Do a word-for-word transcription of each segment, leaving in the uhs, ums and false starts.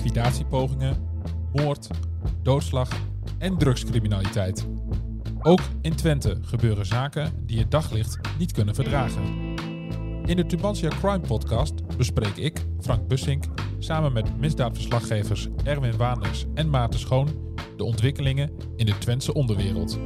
liquidatiepogingen, moord, doodslag en drugscriminaliteit. Ook in Twente gebeuren zaken die het daglicht niet kunnen verdragen. In de Tubantia Crime Podcast bespreek ik, Frank Bussink, samen met misdaadverslaggevers Erwin Waanders en Maarten Schoon de ontwikkelingen in de Twentse onderwereld.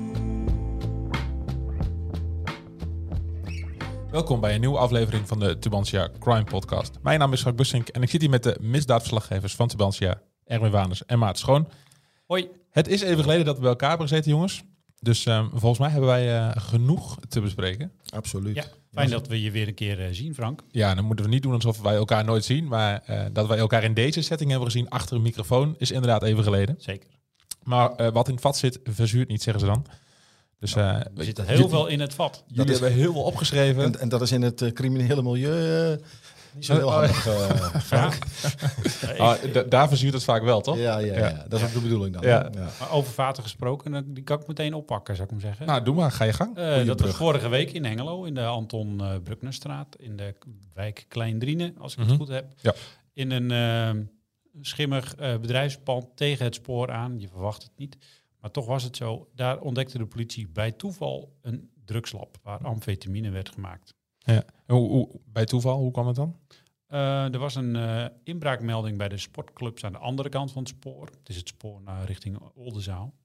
Welkom bij een nieuwe aflevering van de Tubantia Crime Podcast. Mijn naam is Frank Bussink en ik zit hier met de misdaadverslaggevers van Tubantia, Erwin Waanders en Maarten Schoon. Hoi. Het is even geleden dat we bij elkaar hebben gezeten, jongens. Dus um, volgens mij hebben wij uh, genoeg te bespreken. Absoluut. Ja, fijn dat we je weer een keer uh, zien, Frank. Ja, dan moeten we niet doen alsof wij elkaar nooit zien. Maar uh, dat wij elkaar in deze setting hebben gezien achter een microfoon is inderdaad even geleden. Zeker. Maar uh, wat in het vat zit, verzuurt niet, zeggen ze dan. Dus, uh, er zit heel j- veel in het vat. Jullie is, hebben heel veel opgeschreven. En, en dat is in het uh, criminele milieu uh, niet zo heel handig, uh, Frank. Ja. oh, d- daar verzuurt het vaak wel, toch? Ja, ja, ja. ja. Dat is ja. ook de bedoeling dan. Ja. Ja. Maar over vaten gesproken, die kan ik meteen oppakken, zou ik maar zeggen. Nou, doe maar. Ga je gang. Uh, dat brug. was vorige week in Hengelo, in de Anton uh, Brucknerstraat, in de wijk Kleindriene, als ik mm-hmm. het goed heb. Ja. In een uh, schimmig uh, bedrijfspand tegen het spoor aan. Je verwacht het niet. Maar toch was het zo. Daar ontdekte de politie bij toeval een drugslab waar amfetamine werd gemaakt. Ja. Hoe, hoe, bij toeval, hoe kwam het dan? Uh, er was een uh, inbraakmelding bij de sportclubs aan de andere kant van het spoor. Het is het spoor naar richting Oldenzaal.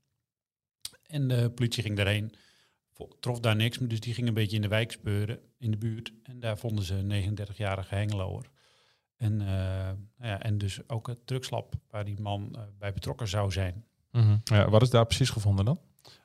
En de politie ging daarheen. Trof daar niks, dus die ging een beetje in de wijk speuren, in de buurt. En daar vonden ze een negenendertigjarige Hengeloer. En, uh, nou ja, en dus ook het drugslab waar die man uh, bij betrokken zou zijn. Mm-hmm. Ja, wat is daar precies gevonden dan?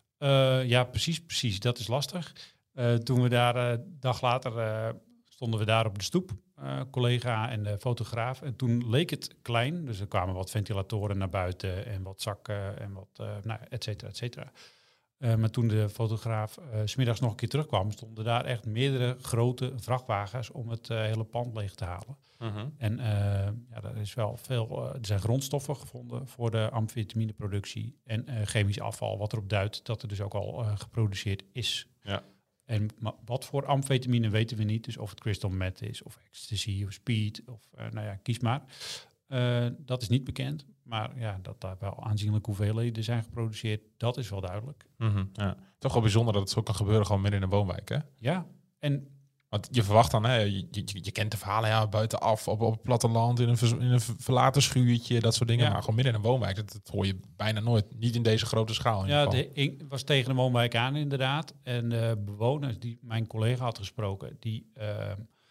Uh, ja, precies, precies. Dat is lastig. Uh, toen we daar een uh, dag later uh, stonden we daar op de stoep, uh, collega en de fotograaf. En toen leek het klein, dus er kwamen wat ventilatoren naar buiten en wat zakken en wat, uh, nou, et cetera, et cetera. Uh, maar toen de fotograaf uh, 's middags nog een keer terugkwam, stonden daar echt meerdere grote vrachtwagens om het uh, hele pand leeg te halen. Mm-hmm. En uh, ja, er is wel veel, uh, er zijn grondstoffen gevonden voor de amfetamineproductie en uh, chemisch afval, wat erop duidt dat er dus ook al uh, geproduceerd is. Ja. En ma- wat voor amfetamine weten we niet, dus of het crystal meth is, of ecstasy, of speed, of uh, nou ja, kies maar. Uh, dat is niet bekend, maar ja, dat daar wel aanzienlijke hoeveelheden zijn geproduceerd, dat is wel duidelijk. Mm-hmm, ja. Toch wel bijzonder dat het zo kan gebeuren gewoon midden in een woonwijk, hè? Ja, en... Want je verwacht dan, hè, je, je, je kent de verhalen, ja, buitenaf, op, op het platteland, in een, ver, in een verlaten schuurtje, dat soort dingen. Ja. Maar gewoon midden in een woonwijk, dat, dat hoor je bijna nooit. Niet in deze grote schaal. In ja, het was tegen de woonwijk aan inderdaad. En de bewoners die mijn collega had gesproken, die, uh,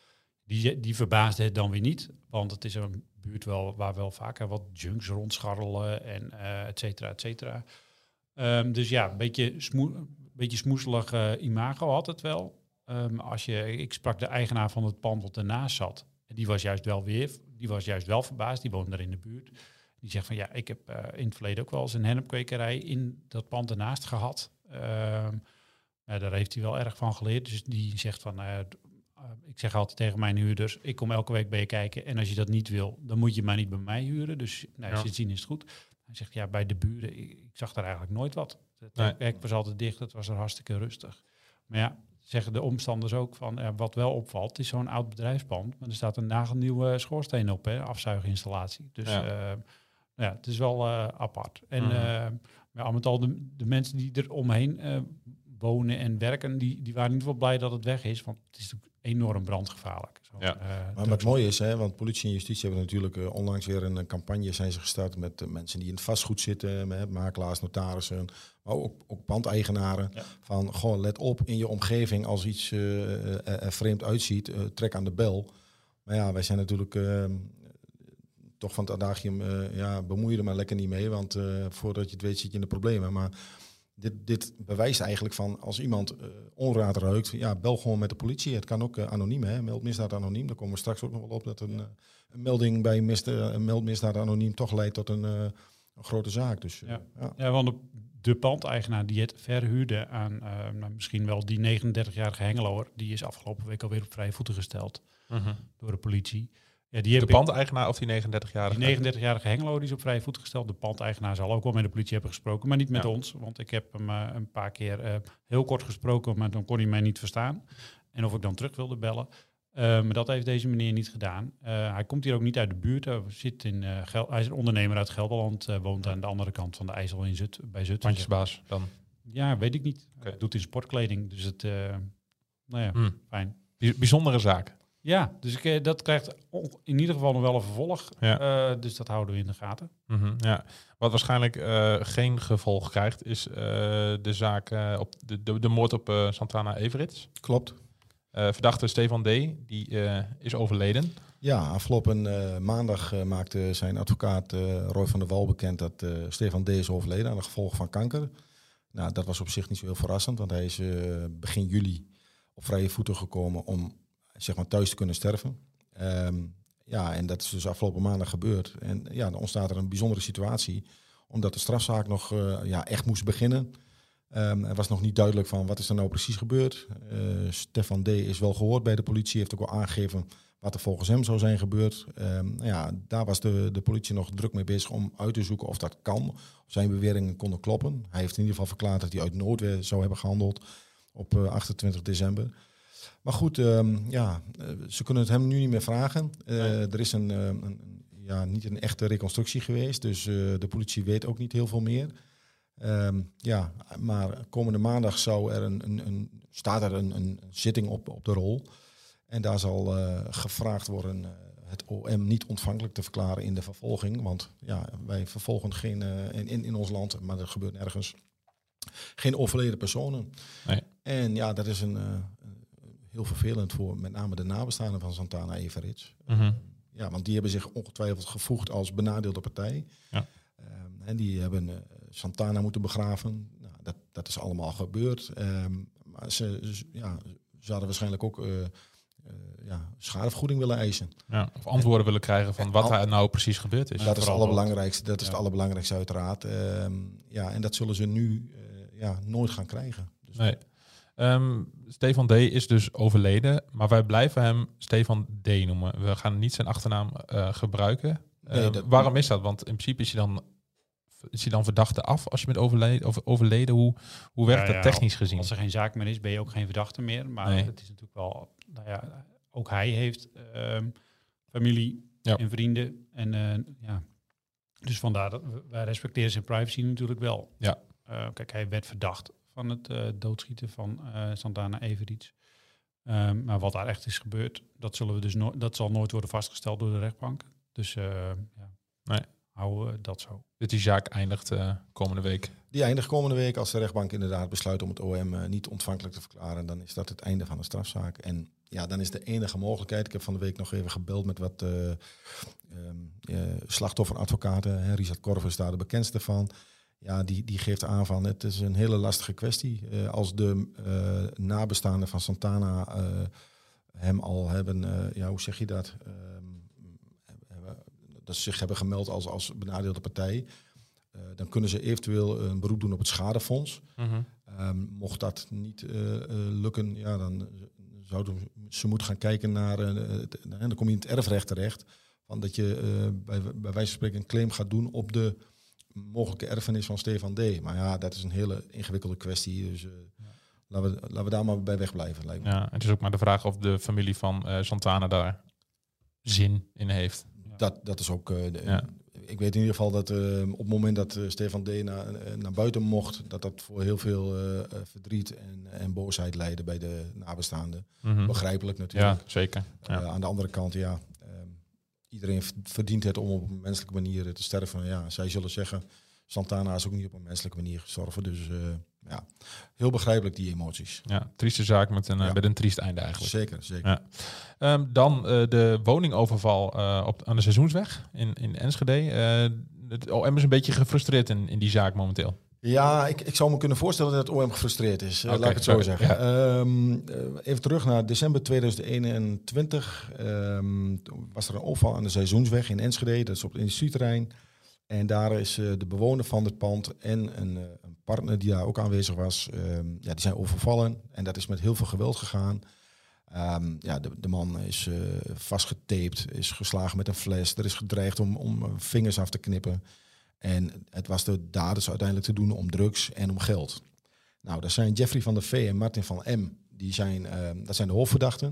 die, die verbaasden het dan weer niet. Want het is een buurt wel, waar wel vaker wat junks rondscharrelen en uh, et cetera, et cetera. Um, dus ja, een beetje, smoe, beetje smoeselig uh, imago had het wel. Um, als je, ik sprak de eigenaar van het pand wat ernaast zat. En die was juist wel weer, die was juist wel verbaasd. Die woonde daar in de buurt. Die zegt van ja, ik heb uh, in het verleden ook wel eens een hennepkwekerij in dat pand ernaast gehad. Um, ja, daar heeft hij wel erg van geleerd. Dus die zegt van, uh, uh, ik zeg altijd tegen mijn huurders, ik kom elke week bij je kijken. En als je dat niet wil, dan moet je maar niet bij mij huren. Dus nou, als je het zien is het goed. Hij zegt ja, bij de buren, ik, ik zag daar eigenlijk nooit wat. Het nee. hek was altijd dicht, het was er hartstikke rustig. Maar ja, zeggen de omstanders ook van, uh, wat wel opvalt, het is zo'n oud bedrijfspand, maar er staat een nagelnieuwe schoorsteen op, hè, afzuiginstallatie. Dus ja, uh, ja het is wel uh, apart. En mm-hmm. uh, ja, al met al de, de mensen die er omheen uh, wonen en werken, die, die waren niet wel blij dat het weg is, want het is natuurlijk enorm brandgevaarlijk. Zo, ja. uh, maar wat mooi is, hè, want politie en justitie hebben natuurlijk uh, onlangs weer een, een campagne zijn ze gestart met uh, mensen die in het vastgoed zitten, met makelaars, notarissen, maar ook, ook pandeigenaren. Ja. Van gewoon let op in je omgeving als iets uh, uh, er vreemd uitziet, uh, trek aan de bel. Maar ja, wij zijn natuurlijk uh, toch van het adagium, uh, ja, bemoei je er maar lekker niet mee, want uh, voordat je het weet zit je in de problemen. Maar Dit, dit bewijst eigenlijk van als iemand uh, onraad ruikt, ja, bel gewoon met de politie. Het kan ook uh, anoniem, hè? Meld misdaad anoniem. Daar komen we straks ook nog wel op dat een, uh, een melding bij misdaad, een meldmisdaad anoniem toch leidt tot een, uh, een grote zaak. Dus, uh, ja. Ja. ja, want de, de pandeigenaar die het verhuurde aan uh, nou, misschien wel die negenendertigjarige Hengeloer, die is afgelopen week alweer op vrije voeten gesteld mm-hmm. door de politie. Ja, die de pandeigenaar of die negenendertigjarige? Die negenendertigjarige Hengelo die is op vrije voet gesteld. De pandeigenaar zal ook wel met de politie hebben gesproken, maar niet met ja. ons. Want ik heb hem uh, een paar keer uh, heel kort gesproken, maar dan kon hij mij niet verstaan. En of ik dan terug wilde bellen. Uh, maar dat heeft deze meneer niet gedaan. Uh, hij komt hier ook niet uit de buurt. Hij, zit in, uh, Gel- hij is een ondernemer uit Gelderland. Uh, woont aan de andere kant van de IJssel in Zut, bij Zutphen. Pandjesbaas dan? Ja, weet ik niet. Okay. Doet in sportkleding. Dus het, uh, nou ja, mm. fijn. Bijzondere zaak. Ja, dus ik, uh, dat krijgt in ieder geval nog wel een vervolg. Ja. Uh, dus dat houden we in de gaten. Mm-hmm, ja. Wat waarschijnlijk uh, geen gevolg krijgt, is uh, de zaak uh, op de, de, de moord op uh, Santana Everits. Klopt. Uh, verdachte Stefan D. die uh, is overleden. Ja, afgelopen uh, maandag uh, maakte zijn advocaat uh, Roy van der Wal bekend dat uh, Stefan D. is overleden aan de gevolgen van kanker. Nou, dat was op zich niet zo heel verrassend, want hij is uh, begin juli op vrije voeten gekomen om zeg maar thuis te kunnen sterven. Um, ja, en dat is dus afgelopen maandag gebeurd. En ja, dan ontstaat er een bijzondere situatie, omdat de strafzaak nog uh, ja, echt moest beginnen. Um, er was nog niet duidelijk van wat is er nou precies gebeurd. Uh, Stefan D. is wel gehoord bij de politie, heeft ook wel aangegeven wat er volgens hem zou zijn gebeurd. Um, ja, daar was de, de politie nog druk mee bezig om uit te zoeken of dat kan. Of zijn beweringen konden kloppen. Hij heeft in ieder geval verklaard dat hij uit noodweer zou hebben gehandeld op uh, achtentwintig december. Maar goed, um, ja, uh, ze kunnen het hem nu niet meer vragen. Uh, nee. Er is een, uh, een, ja, niet een echte reconstructie geweest, dus uh, de politie weet ook niet heel veel meer. Um, ja, maar komende maandag zou er een, een, een, staat er een, een zitting op, op de rol. En daar zal uh, gevraagd worden uh, het O M niet ontvankelijk te verklaren in de vervolging. Want ja, wij vervolgen geen, uh, in, in ons land, maar dat gebeurt nergens, geen overleden personen. Nee. En ja, dat is een, uh, heel vervelend voor met name de nabestaanden van Santana Everits. Mm-hmm. Uh, ja, want die hebben zich ongetwijfeld gevoegd als benadeelde partij. Ja. Um, en die hebben uh, Santana moeten begraven. Nou, dat, dat is allemaal gebeurd. Um, maar ze, ze, ja, ze hadden waarschijnlijk ook uh, uh, ja, schadevergoeding willen eisen. Ja, of antwoorden en, willen krijgen van wat er nou precies gebeurd is. Dat is het allerbelangrijkste. Dat is ja. het allerbelangrijkste uiteraard. Um, ja, en dat zullen ze nu uh, ja, nooit gaan krijgen. Dus nee. Um, Stefan D. is dus overleden, maar wij blijven hem Stefan D. noemen. We gaan niet zijn achternaam uh, gebruiken. Nee, uh, dat, waarom is dat? Want in principe is hij dan, is hij dan verdachte af als je bent overleden. Over, overleden. Hoe, hoe werkt ja, dat technisch ja, gezien? Als er geen zaak meer is, ben je ook geen verdachte meer. Maar nee. Het is natuurlijk wel, nou ja, ook hij heeft uh, familie ja. en vrienden. En uh, ja, dus vandaar dat wij respecteren zijn privacy natuurlijk wel. Ja. Uh, kijk, hij werd verdacht van het uh, doodschieten van uh, Santana Everits. Um, maar wat daar echt is gebeurd, dat zullen we dus no- dat zal nooit worden vastgesteld door de rechtbank. Dus uh, ja, nee. houden we dat zo. Dus die zaak eindigt uh, komende week? Die eindigt komende week als de rechtbank inderdaad besluit om het O M uh, niet ontvankelijk te verklaren. Dan is dat het einde van de strafzaak. En ja, dan is de enige mogelijkheid. Ik heb van de week nog even gebeld met wat uh, um, uh, slachtofferadvocaten. Hè. Richard Korver is daar de bekendste van. Ja, die, die geeft aan van het is een hele lastige kwestie. Uh, als de uh, nabestaanden van Santana uh, hem al hebben, uh, ja, hoe zeg je dat? Uh, hebben, dat ze zich hebben gemeld als, als benadeelde partij. Uh, dan kunnen ze eventueel een beroep doen op het schadefonds. Mm-hmm. Um, mocht dat niet uh, uh, lukken, ja, dan zouden ze moeten gaan kijken naar, uh, het, uh, dan kom je in het erfrecht terecht. Van dat je uh, bij, bij wijze van spreken een claim gaat doen op de mogelijke erfenis van Stefan D. Maar ja, dat is een hele ingewikkelde kwestie. Dus uh, ja. laten, we, laten we daar maar bij wegblijven. Lijkt me. Ja, het is ook maar de vraag of de familie van uh, Santana daar zin in heeft. Ja. Dat, dat is ook... Uh, de, ja. Ik weet in ieder geval dat uh, op het moment dat uh, Stefan D. naar, uh, naar buiten mocht, dat dat voor heel veel uh, verdriet en, en boosheid leidde bij de nabestaanden. Mm-hmm. Begrijpelijk natuurlijk. Ja, zeker. Ja. Uh, aan de andere kant, ja... Iedereen verdient het om op een menselijke manier te sterven. Ja, zij zullen zeggen, Santana is ook niet op een menselijke manier gestorven. Dus uh, ja, heel begrijpelijk die emoties. Ja, trieste zaak met een, ja. met een triest einde eigenlijk. Zeker, zeker. Ja. Um, dan uh, de woningoverval uh, op, aan de Seizoensweg in, in Enschede. Uh, het O M is een beetje gefrustreerd in, in die zaak momenteel. Ja, ik, ik zou me kunnen voorstellen dat het O M gefrustreerd is. Okay, laat ik het zo zeggen. Ja. Um, even terug naar december tweeduizend eenentwintig. Um, was er een overval aan de Seizoensweg in Enschede. Dat is op het industrieterrein. En daar is uh, de bewoner van het pand en een, uh, een partner die daar ook aanwezig was. Um, ja, die zijn overvallen. En dat is met heel veel geweld gegaan. Um, ja, de, de man is uh, vastgetaped, is geslagen met een fles. Er is gedreigd om, om vingers af te knippen. En het was de daders uiteindelijk te doen om drugs en om geld. Nou, dat zijn Jeffrey van der Vee en Martin van M. Die zijn, uh, dat zijn de hoofdverdachten.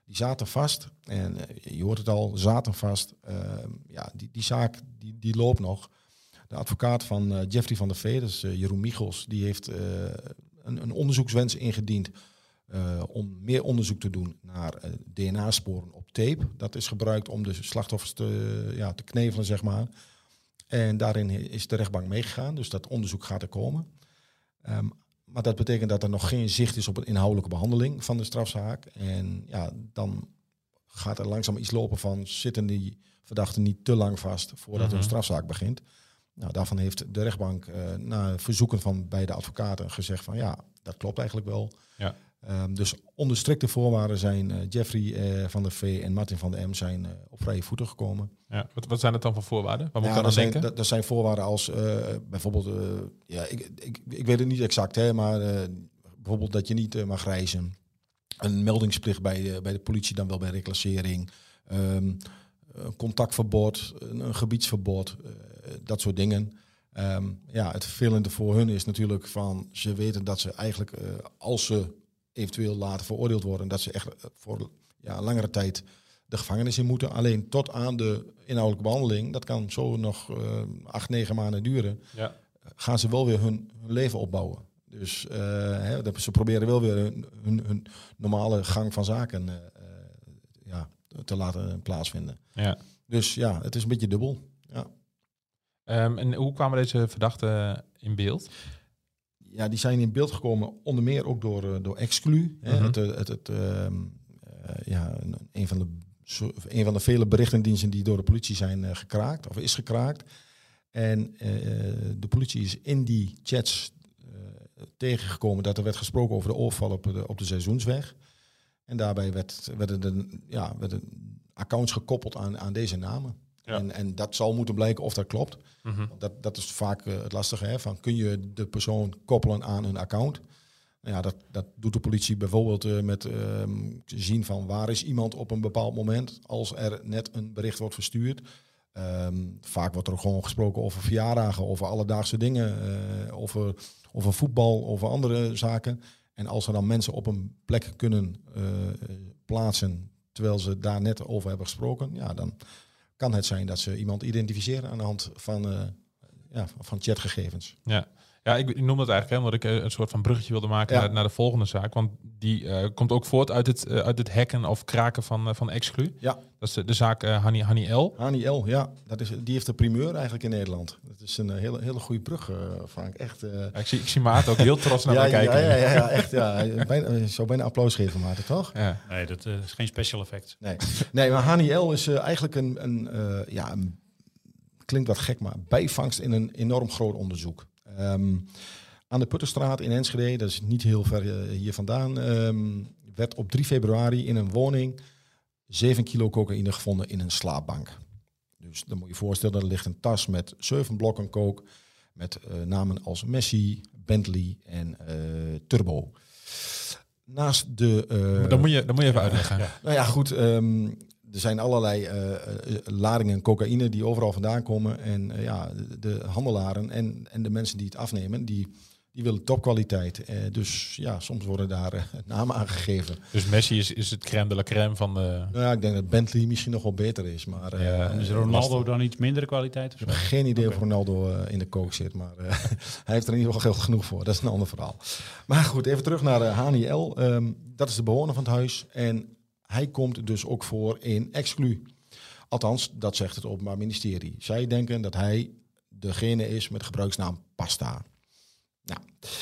die zaten vast. En uh, je hoort het al, zaten vast. Uh, ja, die, die zaak die, die loopt nog. De advocaat van uh, Jeffrey van der Vee, dus uh, Jeroen Michels, die heeft uh, een, een onderzoekswens ingediend uh, om meer onderzoek te doen naar uh, D N A-sporen op tape. Dat is gebruikt om de slachtoffers te, uh, ja, te knevelen, zeg maar. En daarin is de rechtbank meegegaan, dus dat onderzoek gaat er komen. Um, maar dat betekent dat er nog geen zicht is op een inhoudelijke behandeling van de strafzaak. En ja, dan gaat er langzaam iets lopen van zitten die verdachten niet te lang vast voordat mm-hmm. hun strafzaak begint. Nou, daarvan heeft de rechtbank uh, na verzoeken van beide advocaten gezegd van ja, dat klopt eigenlijk wel. Ja. Um, dus onder strikte voorwaarden zijn uh, Jeffrey uh, van der Vee en Martin van der M zijn uh, op vrije voeten gekomen. Ja, wat, wat zijn het dan voor voorwaarden? Wat moet ja, ik dan zijn, denken? Dat, dat zijn voorwaarden als uh, bijvoorbeeld, uh, ja, ik, ik, ik weet het niet exact, hè, maar uh, bijvoorbeeld dat je niet uh, mag reizen. Een meldingsplicht bij, uh, bij de politie, dan wel bij reclassering. Um, een contactverbod, een, een gebiedsverbod, uh, dat soort dingen. Um, ja, het vervelende voor hun is natuurlijk van, ze weten dat ze eigenlijk, uh, als ze eventueel later veroordeeld worden, dat ze echt voor ja, langere tijd de gevangenis in moeten. Alleen tot aan de inhoudelijke behandeling, dat kan zo nog uh, acht, negen maanden duren, ja. gaan ze wel weer hun, hun leven opbouwen. Dus uh, hè, ze proberen wel weer hun, hun, hun normale gang van zaken uh, ja, te laten plaatsvinden. Ja. Dus ja, het is een beetje dubbel. Ja. Um, en hoe kwamen deze verdachten in beeld? Ja, die zijn in beeld gekomen onder meer ook door, uh, door Exclu. Hè, mm-hmm. het, het, het, uh, uh, ja, een, van de, een van de vele berichtendiensten die door de politie zijn uh, gekraakt, of is gekraakt. En uh, de politie is in die chats uh, tegengekomen dat er werd gesproken over de overval op de, op de Seizoensweg. En daarbij werd, werden, de, ja, werden accounts gekoppeld aan, aan deze namen. Ja. En, en dat zal moeten blijken of dat klopt. Mm-hmm. Dat, dat is vaak uh, het lastige. Hè? Van, kun je de persoon koppelen aan een account? Nou ja, dat, dat doet de politie bijvoorbeeld uh, met uh, zien van waar is iemand op een bepaald moment als er net een bericht wordt verstuurd. Um, vaak wordt er ook gewoon gesproken over verjaardagen, over alledaagse dingen, uh, over, over voetbal, over andere zaken. En als er dan mensen op een plek kunnen uh, plaatsen terwijl ze daar net over hebben gesproken, ja, dan kan het zijn dat ze iemand identificeren aan de hand van, uh, ja, van chatgegevens. Ja, ja ik, ik noem dat eigenlijk hè, omdat ik uh, een soort van bruggetje wilde maken ja. naar, naar de volgende zaak. Want die uh, komt ook voort uit het, uh, uit het hacken of kraken van, uh, van Exclu. Ja. Dat is de, de zaak uh, Hani, Hani L. Hani L, ja. Dat is, die heeft de primeur eigenlijk in Nederland. Dat is een uh, hele, hele goede brug, uh, Frank. Echt, uh... ja, ik, zie, ik zie Maarten ook heel trots naar ja, mij kijken. Ja, ja, ja, ja, echt. Ja. Bijna, ik zou bijna applaus geven, Maarten, toch? Ja. Nee, dat uh, is geen special effect. Nee, nee maar Hani L is uh, eigenlijk een, een, uh, ja, een, klinkt wat gek, maar bijvangst in een enorm groot onderzoek. Um, aan de Puttenstraat in Enschede, dat is niet heel ver uh, hier vandaan, um, werd op drie februari in een woning zeven kilo cocaïne gevonden in een slaapbank. Dus dan moet je je voorstellen, er ligt een tas met zeven blokken coke met uh, namen als Messi, Bentley en uh, Turbo. Naast de... Uh, dan, moet je, dan moet je even uitleggen. Ja. Nou ja, goed. Um, er zijn allerlei uh, uh, ladingen cocaïne die overal vandaan komen. En uh, ja, de, de handelaren en, en de mensen die het afnemen, die... Die willen topkwaliteit. Uh, dus ja, soms worden daar uh, namen aangegeven. Dus Messi is, is het crème de la crème van de... Nou ja, ik denk dat Bentley misschien nog wel beter is. Maar, uh, ja, is Ronaldo dan iets mindere kwaliteit? Of ik heb geen idee okay. of Ronaldo uh, in de coke zit. Maar uh, hij heeft er in ieder geval geld genoeg voor. Dat is een ander verhaal. Maar goed, even terug naar uh, Hani L. Um, dat is de bewoner van het huis. En hij komt dus ook voor in Exclu. Althans, dat zegt het Openbaar Ministerie. Zij denken dat hij degene is met de gebruiksnaam Pasta. Nou,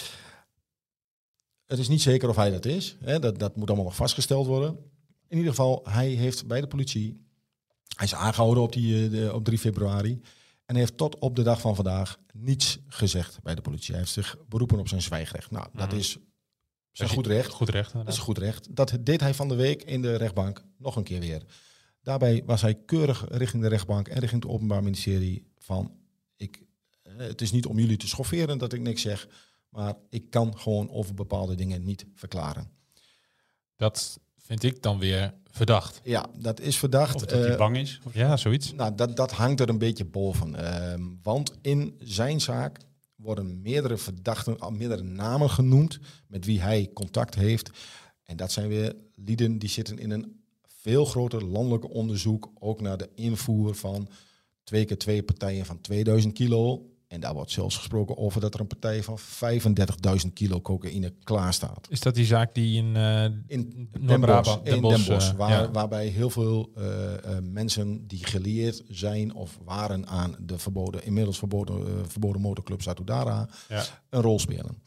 het is niet zeker of hij dat is. Hè. Dat, dat moet allemaal nog vastgesteld worden. In ieder geval, hij heeft bij de politie... Hij is aangehouden op, die, de, op drie februari. En heeft tot op de dag van vandaag niets gezegd bij de politie. Hij heeft zich beroepen op zijn zwijgrecht. Nou, dat mm. is zijn goed recht. Goed recht. Dat is goed recht. Dat deed hij van de week in de rechtbank nog een keer weer. Daarbij was hij keurig richting de rechtbank en richting het Openbaar Ministerie van... ik Het is niet om jullie te schofferen dat ik niks zeg, maar ik kan gewoon over bepaalde dingen niet verklaren. Dat vind ik dan weer verdacht. Ja, dat is verdacht. Of dat hij uh, bang is? Of ja, zoiets. Nou, dat, dat hangt er een beetje boven. Uh, want in zijn zaak worden meerdere verdachten, meerdere namen genoemd met wie hij contact heeft. En dat zijn weer lieden die zitten in een veel groter landelijk onderzoek, ook naar de invoer van twee keer twee partijen van tweeduizend kilo. En daar wordt zelfs gesproken over dat er een partij van vijfendertigduizend kilo cocaïne klaar staat. Is dat die zaak die in, uh, in Noord-Brabant, Den Bosch, in Den Bosch uh, waar, ja. waarbij heel veel uh, uh, mensen die geleerd zijn of waren aan de verboden, inmiddels verboden, uh, verboden motorclub Satudara Ja. een rol spelen.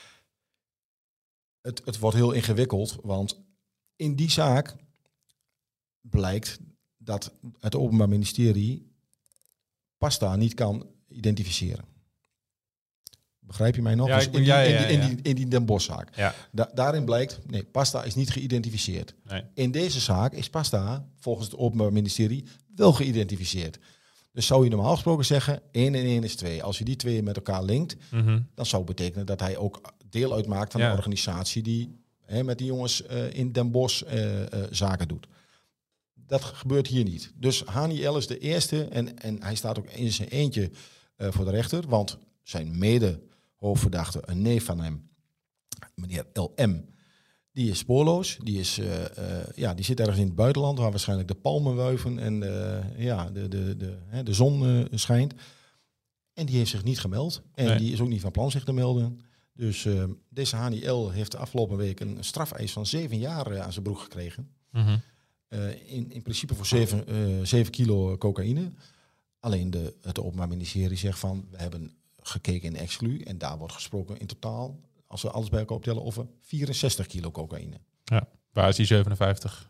Het, het wordt heel ingewikkeld, want in die zaak blijkt dat het Openbaar Ministerie pasta niet kan identificeren. Begrijp je mij nog? Ja, Dus ik- in, die, ja, ja, in, die, in, ja. die, in die Den Bosch-zaak. Ja. Da- daarin blijkt, nee, pasta is niet geïdentificeerd. Nee. In deze zaak is pasta volgens het Openbaar Ministerie wel geïdentificeerd. Dus zou je normaal gesproken zeggen, één en één is twee. Als je die twee met elkaar linkt, Mm-hmm. dan zou het betekenen dat hij ook deel uitmaakt van Ja. de organisatie die hè, met die jongens uh, in Den Bosch uh, uh, zaken doet. Dat gebeurt hier niet. Dus Hani L is de eerste en, en hij staat ook in zijn eentje uh, voor de rechter, want zijn mede-hoofdverdachte, een neef van hem, meneer L M, die is spoorloos. Die, is, uh, uh, ja, die zit ergens in het buitenland, waar waarschijnlijk de palmen wuiven en uh, ja, de, de, de, hè, de zon uh, schijnt. En die heeft zich niet gemeld. En Nee. die is ook niet van plan zich te melden. Dus uh, deze Hani L heeft de afgelopen week een strafeis van zeven jaar uh, aan zijn broek gekregen. Mm-hmm. Uh, in, in principe voor zeven, uh, zeven kilo cocaïne. Alleen de, het Openbaar Ministerie zegt van, we hebben gekeken in exclu. En daar wordt gesproken in totaal, als we alles bij elkaar optellen, over vierenzestig kilo cocaïne. Waar is die zevenenvijftig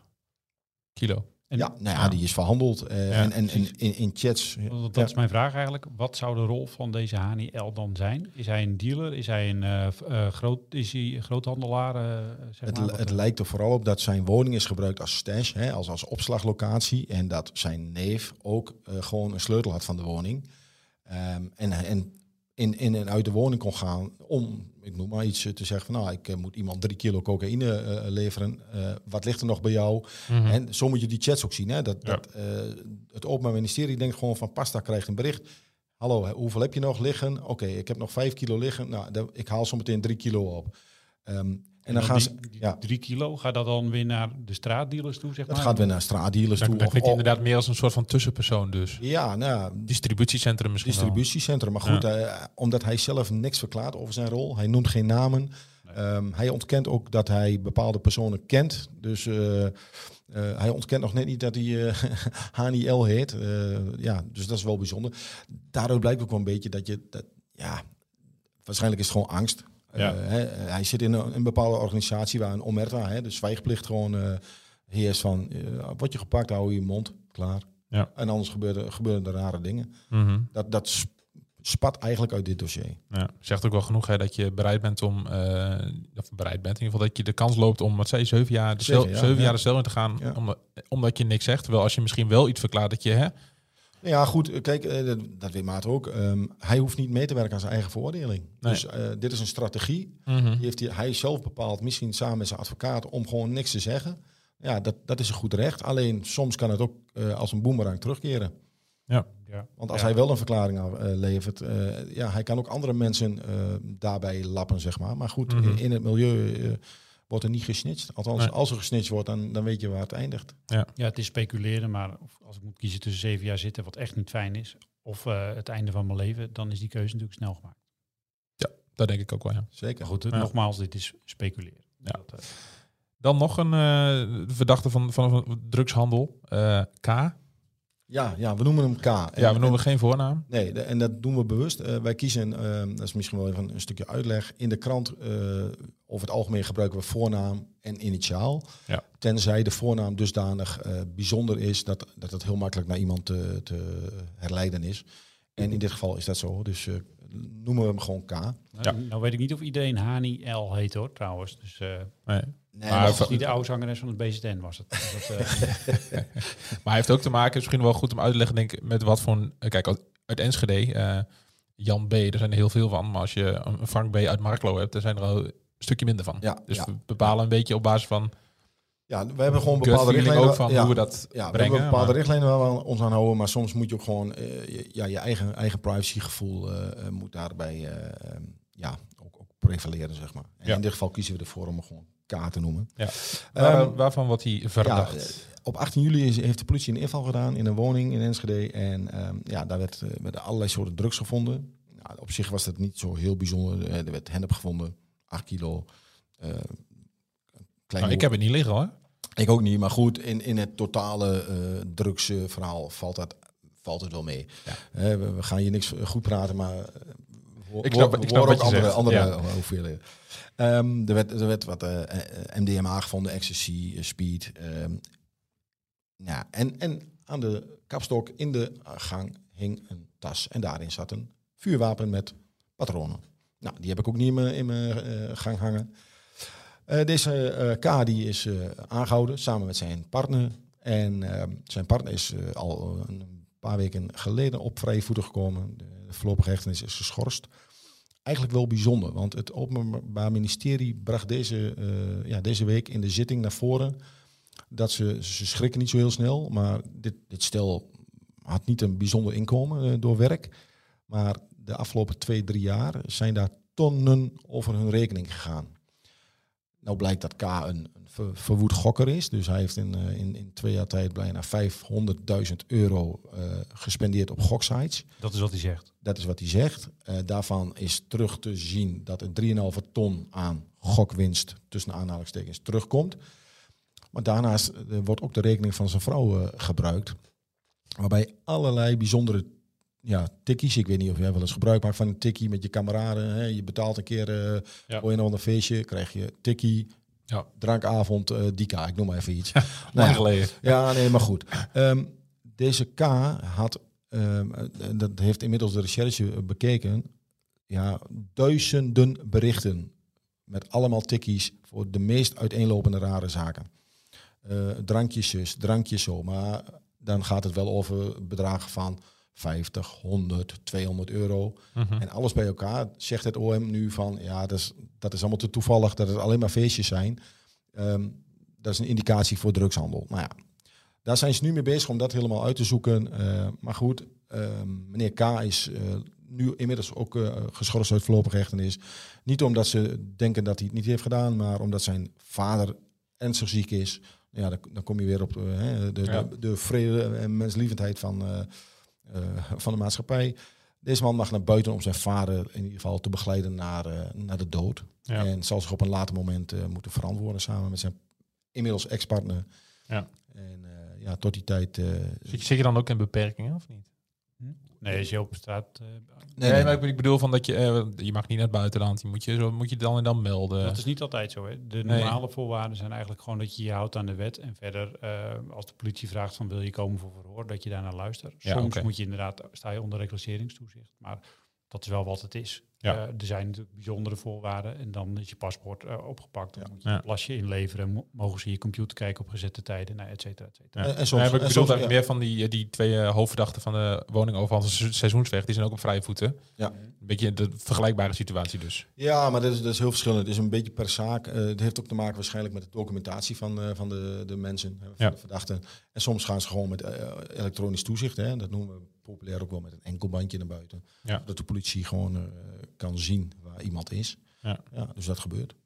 kilo? En- ja, nou ja, ja. die is verhandeld. Uh, Ja, en en, en precies. in, in chats. Dat Ja. is mijn vraag eigenlijk. Wat zou de rol van deze Hani L dan zijn? Is hij een dealer? Is hij een uh, f- uh, groot, is hij een groothandelaar? Uh, zeg Het, maar? Wat, het uh, lijkt er vooral op dat zijn woning is gebruikt als stash, hè, als, als opslaglocatie. En dat zijn neef ook uh, gewoon een sleutel had van de woning. Um, en en in, in en uit de woning kon gaan om, ik noem maar iets, uh, te zeggen van nou, ik uh, moet iemand drie kilo cocaïne uh, leveren. Uh, wat ligt er nog bij jou? Mm-hmm. En zo moet je die chats ook zien. Hè? Dat, Ja. dat, uh, het Openbaar Ministerie denkt gewoon van pasta krijgt een bericht. Hallo, hè, hoeveel heb je nog liggen? Oké, okay, ik heb nog vijf kilo liggen. Nou, dan, ik haal zo meteen drie kilo op. Um, en dan gaan die, ze, die ja, drie kilo, gaat dat dan weer naar de straatdealers toe, zeg het maar? gaat weer naar straatdealers Dat toe. dat Of, klinkt of- inderdaad meer als een soort van tussenpersoon dus. ja, nou, ja, Distributiecentrum misschien distributiecentrum. Maar goed, uh, omdat hij zelf niks verklaart over zijn rol. Hij noemt geen namen. Nee. Um, hij ontkent ook dat hij bepaalde personen kent. Dus uh, uh, hij ontkent nog net niet dat hij uh, Hani L heet. Uh, ja, dus dat is wel bijzonder. Daaruit blijkt ook wel een beetje dat je... Dat, ja, waarschijnlijk is het gewoon angst. Ja. Uh, hè, hij zit in een, een bepaalde organisatie waar een omerta, hè, de zwijgplicht gewoon uh, heerst van... Uh, word je gepakt, hou je je mond, klaar. Ja. En anders gebeuren, gebeuren er rare dingen. wel. Mm-hmm. Dat, dat sp- spat eigenlijk uit dit dossier. Ja, zegt ook wel genoeg hè, dat je bereid bent om, uh, of bereid bent in ieder geval dat je de kans loopt om, wat zei je, zeven jaar de Zeven cel, jaar, zeven ja. jaar de cel in te gaan, Ja. omdat, omdat je niks zegt. Terwijl als je misschien wel iets verklaart dat je, hè, Ja, goed, kijk, uh, dat, dat weet Maarten ook. Um, hij hoeft niet mee te werken aan zijn eigen veroordeling. Nee. Dus uh, dit is een strategie. mm-hmm. Die heeft hij, hij zelf bepaald, misschien samen met zijn advocaat, om gewoon niks te zeggen. Ja, dat, dat is een goed recht. Alleen soms kan het ook uh, als een boemerang terugkeren. Ja. Want als Ja. hij wel een verklaring uh, levert, uh, ja, hij kan ook andere mensen uh, daarbij lappen, zeg maar. Maar goed, Mhm. in, in het milieu uh, wordt er niet gesnitcht. Althans, Nee. als er gesnitcht wordt, dan, dan weet je waar het eindigt. Ja, het is speculeren, maar of- als ik moet kiezen tussen zeven jaar zitten, wat echt niet fijn is, of uh, het einde van mijn leven, dan is die keuze natuurlijk snel gemaakt. Dat denk ik ook wel, ja. Zeker. Maar goed, Ja. nogmaals, dit is speculeren. Ja. Dat, uh, Dan nog een uh, verdachte van, van, van drugshandel, uh, K. Ja, ja, we noemen hem K. En, Ja, we noemen en- geen voornaam. Nee, de- en dat doen we bewust. Uh, wij kiezen, uh, dat is misschien wel even een stukje uitleg. In de krant, uh, over het algemeen gebruiken we voornaam en initiaal. Ja. Tenzij de voornaam dusdanig uh, bijzonder is dat, dat het heel makkelijk naar iemand te, te herleiden is. En in dit geval is dat zo. Dus uh, noemen we hem gewoon K. nou, Ja. nou weet ik niet of iedereen Hani L heet hoor, trouwens. Dus uh, Nee. Nee, Maar maar va- of niet de oude zangeres van het B Z N was het. Was het uh, Maar hij heeft ook te maken, misschien wel goed om uit te leggen, denk ik, met wat voor een... uh, Kijk, uit- uit Enschede, uh, Jan B, er zijn er heel veel van. Maar als je een Frank B uit Marklo hebt, dan zijn er al een stukje minder van. Ja, Dus ja. we bepalen een beetje op basis van ja, we hebben gewoon gut bepaalde feeling richtlijnen. ook van ja, hoe we dat ja, we brengen. hebben bepaalde maar- richtlijnen waar we ons aan houden. Maar soms moet je ook gewoon uh, je, ja, je eigen, eigen privacygevoel uh, uh, moet daarbij uh, um, ja, ook, ook prevaleren, zeg maar. En Ja. in dit geval kiezen we ervoor om hem gewoon K te noemen. Ja. Waar, Um, waarvan wordt hij verdacht? Ja, op achttien juli is, heeft de politie een inval gedaan in een woning in Enschede. En um, ja, daar werd, uh, werden allerlei soorten drugs gevonden. Nou, op zich was dat niet zo heel bijzonder. Er werd hennep gevonden, acht kilo. Uh, Nou, ik heb het niet liggen hoor. Ik ook niet, maar goed, in, in het totale uh, drugsverhaal valt, dat, valt het wel mee. Ja. Uh, we, we gaan hier niks goed praten, maar uh, we, ik snap, we, ik snap ook wat je andere, zegt. andere Ja. hoeveelheden. Um, er, werd, er werd wat uh, M D M A gevonden, ecstasy, uh, speed. Um, ja, en, en aan de kapstok in de gang hing een tas en daarin zat een vuurwapen met patronen. Nou, die heb ik ook niet in mijn, in mijn uh, gang hangen. Uh, deze uh, K die is uh, aangehouden samen met zijn partner. En uh, zijn partner is uh, al een paar weken geleden op vrije voeten gekomen. De, de voorlopige hechtenis is geschorst. Eigenlijk wel bijzonder, want het Openbaar Ministerie bracht deze, uh, ja, deze week in de zitting naar voren dat ze, ze schrikken niet zo heel snel, maar dit, dit stel had niet een bijzonder inkomen uh, door werk. Maar de afgelopen twee, drie jaar zijn daar tonnen over hun rekening gegaan. Nou blijkt dat K een, een ver, verwoed gokker is. Dus hij heeft in, uh, in, in twee jaar tijd bijna vijfhonderdduizend euro uh, gespendeerd op goksites. Dat is wat hij zegt. Dat is wat hij zegt. Uh, daarvan is terug te zien dat er drie komma vijf ton aan gokwinst tussen aanhalingstekens terugkomt. Maar daarnaast uh, wordt ook de rekening van zijn vrouw uh, gebruikt. Waarbij allerlei bijzondere ja, tikkies. Ik weet niet of jij wel eens gebruik maakt van een tikkie met je kameraden. Hè. Je betaalt een keer uh, Ja. voor je nog een feestje, krijg je tikkie, Ja. drankavond, uh, Dika, ik noem maar even iets. Lang Nou ja, geleden. ja, nee, maar goed. Um, deze K had, um, dat heeft inmiddels de recherche bekeken, ja, duizenden berichten met allemaal tikkies voor de meest uiteenlopende rare zaken. Uh, drankjes zus, drankjes zo, maar dan gaat het wel over bedragen van vijftig, honderd, tweehonderd euro. Mm-hmm. En alles bij elkaar zegt het O M nu van, ja, dat is, dat is allemaal te toevallig, dat het alleen maar feestjes zijn. Um, dat is een indicatie voor drugshandel. Nou ja, daar zijn ze nu mee bezig om dat helemaal uit te zoeken. Uh, maar goed, uh, meneer K is uh, nu inmiddels ook uh, geschorst uit voorlopige hechtenis. Niet omdat ze denken dat hij het niet heeft gedaan, maar omdat zijn vader ernstig ziek is. Ja, dan, dan kom je weer op uh, de, Ja. de, de vrede en menslievendheid van, uh, uh, van de maatschappij. Deze man mag naar buiten om zijn vader in ieder geval te begeleiden naar, uh, naar de dood. Ja. En zal zich op een later moment uh, moeten verantwoorden samen met zijn inmiddels ex-partner. Ja. En uh, ja, tot die tijd... Uh, Zit, zit je dan ook in beperkingen of niet? Nee, als je op straat... Uh, Nee, nee, maar ik bedoel van dat je, uh, je mag niet naar het buitenland. Je moet je, zo moet je dan en dan melden. Dat is niet altijd zo. Hè. De Nee. normale voorwaarden zijn eigenlijk gewoon dat je je houdt aan de wet. En verder, uh, als de politie vraagt van wil je komen voor verhoor, dat je daarnaar luistert. Ja, Soms okay. moet je inderdaad, sta je onder reclasseringstoezicht. Maar dat is wel wat het is. Ja. Uh, er zijn natuurlijk bijzondere voorwaarden. En dan is je paspoort uh, opgepakt. Dan Ja. moet je Ja. een plasje inleveren. Mo- mogen ze je computer kijken op gezette tijden, nou, et cetera, et cetera. Ja. En- en soms- Nee, maar ik en bedoel soms, eigenlijk ja. meer van die, die twee uh, hoofdverdachten van de woningoverval seizoensweg. Die zijn ook op vrije voeten. Ja. Een beetje de vergelijkbare situatie dus. Ja, maar dat is, dat is heel verschillend. Het is een beetje per zaak. Uh, het heeft ook te maken waarschijnlijk met de documentatie van, uh, van de, de mensen, uh, van Ja. de verdachten. En soms gaan ze gewoon met uh, elektronisch toezicht. Hè. Dat noemen we populair ook wel met een enkelbandje naar buiten. Ja. Dat de politie gewoon uh, kan zien waar iemand is. Ja. Ja, dus dat gebeurt.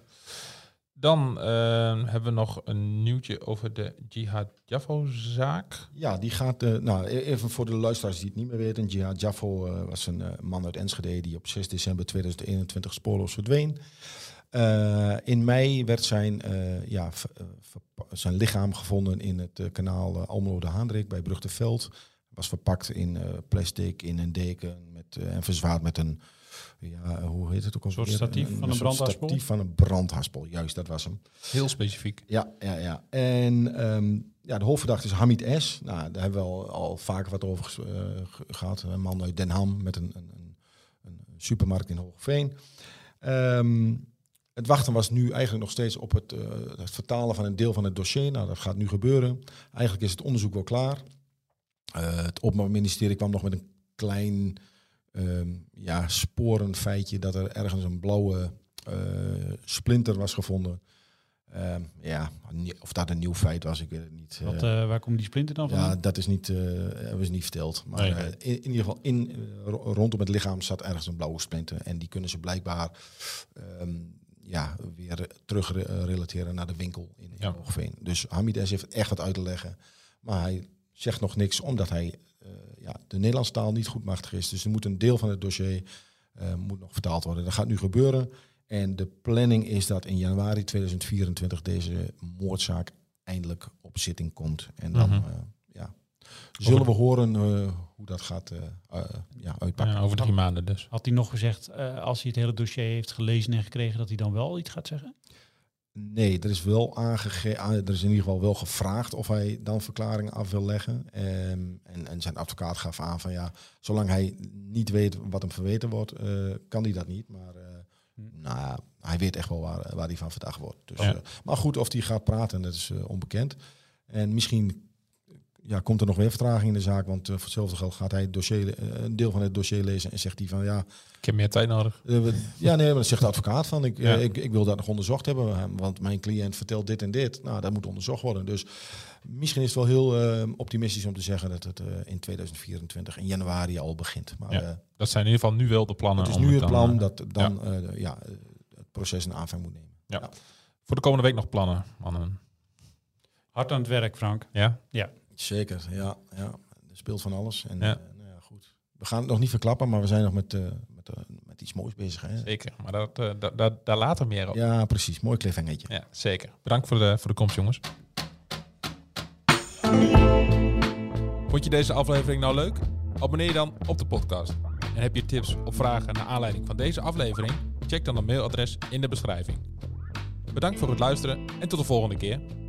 Dan uh, hebben we nog een nieuwtje over de Jihad Jaffo-zaak. Ja, die gaat... Uh, nou, even voor de luisteraars die het niet meer weten. Jihad Jaffo uh, was een uh, man uit Enschede die op zes december tweeduizend eenentwintig spoorloos verdween. Uh, in mei werd zijn, uh, ja, v- uh, verpa- zijn lichaam gevonden in het uh, kanaal uh, Almelo de Haandrik bij Brugteveld. Was verpakt in uh, plastic, in een deken met, uh, en verzwaard met een... Ja, hoe heet het ook al? soort weer? statief van een soort brandhaspel? statief van een brandhaspel, juist, dat was hem. Heel specifiek. Ja, ja, ja. En um, ja, de hoofdverdachte is Hamid S. Nou, daar hebben we al, al vaker wat over ges- uh, ge- gehad. Een man uit Den Ham met een, een, een, een supermarkt in Hoogveen. Um, het wachten was nu eigenlijk nog steeds op het, uh, het vertalen van een deel van het dossier. Nou, dat gaat nu gebeuren. Eigenlijk is het onderzoek wel klaar. Uh, het Openbaar Ministerie kwam nog met een klein um, ja, sporenfeitje dat er ergens een blauwe uh, splinter was gevonden. Uh, ja, of dat een nieuw feit was, ik weet het niet. Wat, uh, waar komt die splinter dan van? Ja, dat is niet, uh, hebben ze niet verteld. Maar nee, nee. Uh, in, in ieder geval, in, uh, rondom het lichaam zat ergens een blauwe splinter. En die kunnen ze blijkbaar um, ja, weer terug relateren naar de winkel in, in ja. Hoogveen. Dus Hamid S. heeft echt wat uit te leggen. Maar hij zegt nog niks, omdat hij uh, ja, de Nederlandse taal niet goed machtig is. Dus er moet een deel van het dossier uh, moet nog vertaald worden. Dat gaat nu gebeuren. En de planning is dat in januari tweeduizend vierentwintig deze moordzaak eindelijk op zitting komt. En dan uh-huh. uh, ja, zullen we horen uh, hoe dat gaat uh, uh, ja, uitpakken. Ja, over drie maanden dus. Had hij nog gezegd, uh, als hij het hele dossier heeft gelezen en gekregen, dat hij dan wel iets gaat zeggen? Nee, er is wel aangegeven, er is in ieder geval wel gevraagd of hij dan verklaringen af wil leggen. Um, en, en zijn advocaat gaf aan van ja, zolang hij niet weet wat hem verweten wordt, uh, kan hij dat niet. Maar uh, Nou, hij weet echt wel waar, waar hij van verdacht wordt. Dus, ja. uh, maar goed, of hij gaat praten, dat is uh, onbekend. En misschien ja, komt er nog weer vertraging in de zaak. Want uh, voor hetzelfde geld gaat hij het dossier, uh, een deel van het dossier lezen. En zegt hij van ja... Ik heb meer tijd nodig. Uh, we, ja, nee, maar dan zegt de advocaat van... Ik, ja. uh, ik, ik wil dat nog onderzocht hebben. Want mijn cliënt vertelt dit en dit. Nou, dat moet onderzocht worden. Dus misschien is het wel heel uh, optimistisch om te zeggen... dat het uh, in tweeduizend vierentwintig in januari al begint. Maar, ja, uh, dat zijn in ieder geval nu wel de plannen. Het is om nu het het dan, plan uh, dat dan ja. Uh, ja, het proces een aanvang moet nemen. Ja. Ja. Voor de komende week nog plannen, mannen? Hard aan het werk, Frank. Ja? Ja. Zeker, ja. ja. Er speelt van alles. En, ja. Uh, nou ja, goed. We gaan het nog niet verklappen, maar we zijn nog met, uh, met, uh, met iets moois bezig. Hè? Zeker, maar dat, uh, da, da, daar later meer op. Ja, precies. Mooi cliffhangertje. Ja, zeker. Bedankt voor de, voor de komst, jongens. Vond je deze aflevering nou leuk? Abonneer je dan op de podcast. En heb je tips of vragen naar aanleiding van deze aflevering? Check dan het mailadres in de beschrijving. Bedankt voor het luisteren en tot de volgende keer.